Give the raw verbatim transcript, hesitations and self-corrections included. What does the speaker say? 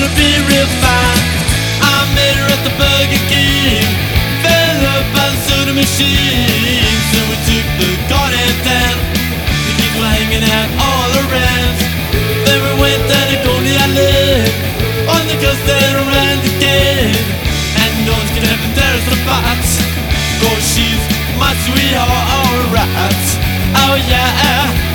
gonna be real fine. I met her at the Burger King, fell up by the soda machine. So we took the goddamn town, the kids were hanging out all around. Then we went down to Coney Island, on the coast and around again. And no one's gonna have to tear us apart, cause she's my sweetheart, alright. Oh yeah.